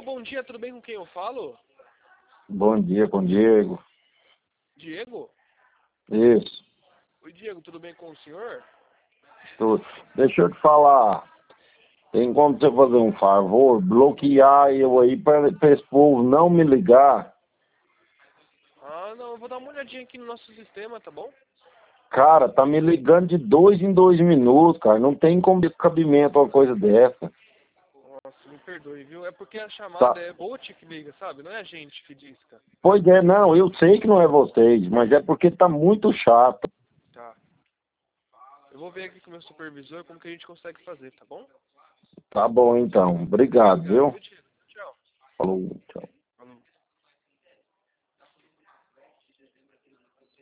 bom dia, tudo bem com quem eu falo? Bom dia, com o Diego. Diego? Isso, Oi, Diego, tudo bem com o senhor? tudo. Deixa eu te falar. Tem como você fazer um favor? Bloquear eu aí para esse povo não me ligar. Ah, não, eu vou dar uma olhadinha aqui no nosso sistema, tá bom? Cara, tá me ligando de 2 em 2 minutos, cara. Não tem como cabimento uma coisa dessa. Nossa, me perdoe, viu? É porque a chamada Tá. é bot que liga, sabe? Não é a gente que disca. Pois é, não, eu sei que não é vocês, mas é porque tá muito chato. Tá. Eu vou ver aqui com o meu supervisor como que a gente consegue fazer, tá bom? Tá bom, então. Obrigado, Obrigado, viu? viu, Diego? Tchau. Falou, tchau.